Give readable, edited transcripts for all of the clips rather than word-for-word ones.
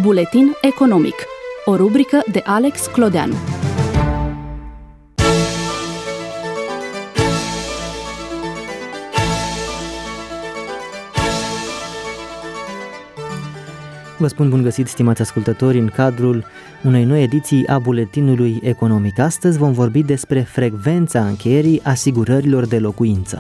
Buletin economic, o rubrică de Alex Clodeanu. Vă spun bun găsit, stimați ascultători, în cadrul unei noi ediții a Buletinului Economic. Astăzi vom vorbi despre frecvența încheierii asigurărilor de locuință.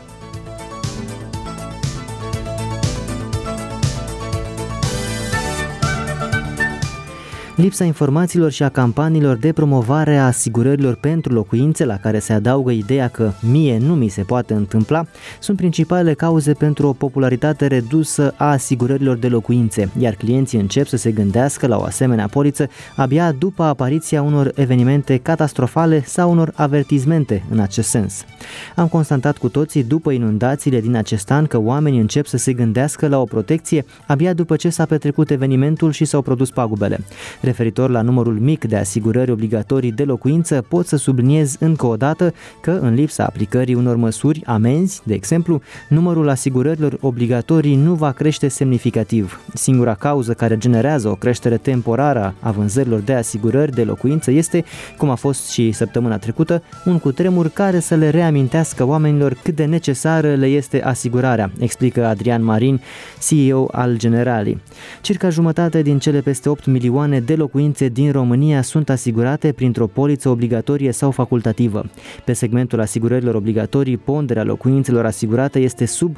Lipsa informațiilor și a campaniilor de promovare a asigurărilor pentru locuințe, la care se adaugă ideea că mie nu mi se poate întâmpla, sunt principalele cauze pentru o popularitate redusă a asigurărilor de locuințe, iar clienții încep să se gândească la o asemenea poliță abia după apariția unor evenimente catastrofale sau unor avertizmente în acest sens. Am constatat cu toții după inundațiile din acest an că oamenii încep să se gândească la o protecție abia după ce s-a petrecut evenimentul și s-au produs pagubele. Referitor la numărul mic de asigurări obligatorii de locuință, pot să subliniez încă o dată că, în lipsa aplicării unor măsuri, amenzi, de exemplu, numărul asigurărilor obligatorii nu va crește semnificativ. Singura cauză care generează o creștere temporară a vânzărilor de asigurări de locuință este, cum a fost și săptămâna trecută, un cutremur care să le reamintească oamenilor cât de necesară le este asigurarea, explică Adrian Marin, CEO al Generali. Circa jumătate din cele peste 8 milioane de locuințe din România sunt asigurate printr-o poliță obligatorie sau facultativă. Pe segmentul asigurărilor obligatorii, ponderea locuințelor asigurate este sub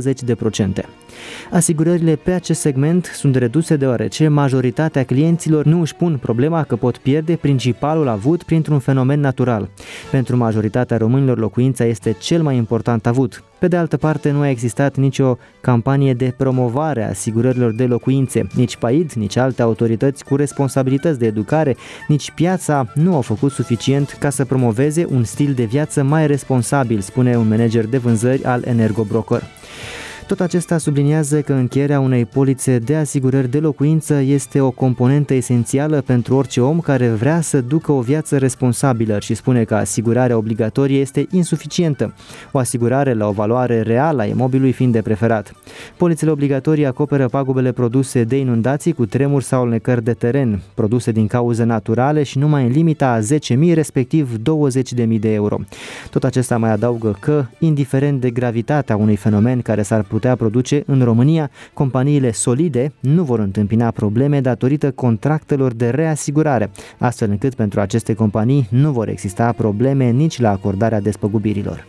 20%. Asigurările pe acest segment sunt reduse deoarece majoritatea clienților nu își pun problema că pot pierde principalul avut printr-un fenomen natural. Pentru majoritatea românilor, locuința este cel mai important avut. Pe de altă parte, nu a existat nicio campanie de promovare a asigurărilor de locuințe. Nici PAID, nici alte autorități cu responsabilități de educare, nici piața nu au făcut suficient ca să promoveze un stil de viață mai responsabil, spune un manager de vânzări al Energo Broker. Tot acesta subliniază că încheierea unei polițe de asigurări de locuință este o componentă esențială pentru orice om care vrea să ducă o viață responsabilă și spune că asigurarea obligatorie este insuficientă, o asigurare la o valoare reală a imobilului fiind de preferat. Polițele obligatorii acoperă pagubele produse de inundații, cu tremuri sau alunecări de teren, produse din cauze naturale și numai în limita a 10.000, respectiv 20.000 de euro. Tot acesta mai adaugă că, indiferent de gravitatea unui fenomen care s-ar putea produce în România, companiile solide nu vor întâmpina probleme datorită contractelor de reasigurare, astfel încât pentru aceste companii nu vor exista probleme nici la acordarea despăgubirilor.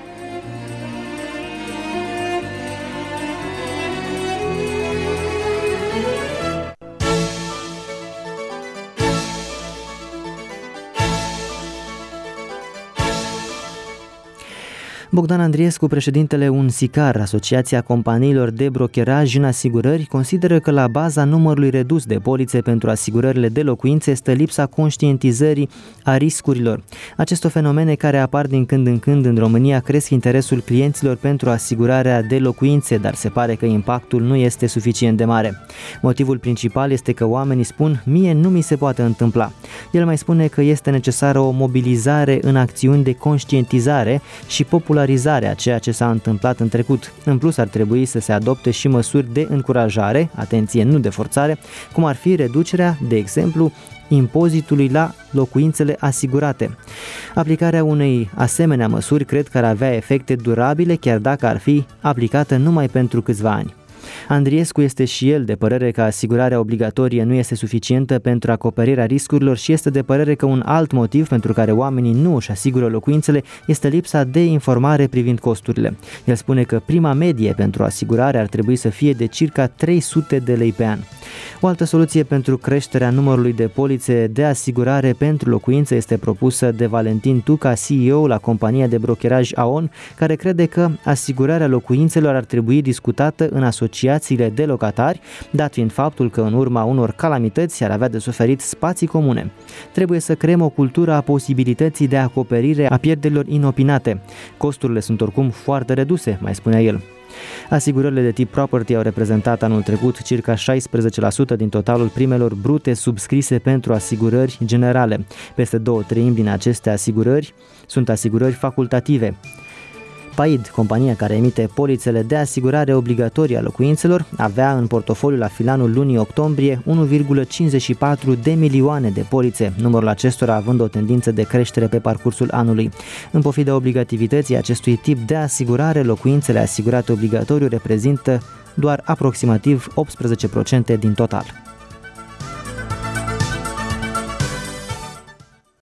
Bogdan Andriescu, președintele UNSICAR, Asociația Companiilor de Brokeraj în Asigurări, consideră că la baza numărului redus de polițe pentru asigurările de locuințe este lipsa conștientizării a riscurilor. Aceste fenomene care apar din când în când în România cresc interesul clienților pentru asigurarea de locuințe, dar se pare că impactul nu este suficient de mare. Motivul principal este că oamenii spun, mie nu mi se poate întâmpla. El mai spune că este necesară o mobilizare în acțiuni de conștientizare și popularizarea a ceea ce s-a întâmplat în trecut. În plus, ar trebui să se adopte și măsuri de încurajare, atenție, nu de forțare, cum ar fi reducerea, de exemplu, impozitului la locuințele asigurate. Aplicarea unei asemenea măsuri cred că ar avea efecte durabile, chiar dacă ar fi aplicată numai pentru câțiva ani. Andriescu este și el de părere că asigurarea obligatorie nu este suficientă pentru acoperirea riscurilor și este de părere că un alt motiv pentru care oamenii nu își asigură locuințele este lipsa de informare privind costurile. El spune că prima medie pentru asigurare ar trebui să fie de circa 300 de lei pe an. O altă soluție pentru creșterea numărului de polițe de asigurare pentru locuințe este propusă de Valentin Tuca, CEO la compania de brokeraj AON, care crede că asigurarea locuințelor ar trebui discutată în asociațiile de locatari, dat fiind faptul că în urma unor calamități ar avea de suferit spații comune. Trebuie să creăm o cultură a posibilității de acoperire a pierderilor inopinate. Costurile sunt oricum foarte reduse, mai spunea el. Asigurările de tip property au reprezentat anul trecut circa 16% din totalul primelor brute subscrise pentru asigurări generale. Peste 2/3 din aceste asigurări sunt asigurări facultative. Paid, compania care emite polițele de asigurare obligatorie a locuințelor, avea în portofoliu la finalul lunii octombrie 1,54 de milioane de polițe, numărul acestora având o tendință de creștere pe parcursul anului. În pofida obligativității acestui tip de asigurare, locuințele asigurate obligatoriu reprezintă doar aproximativ 18% din total.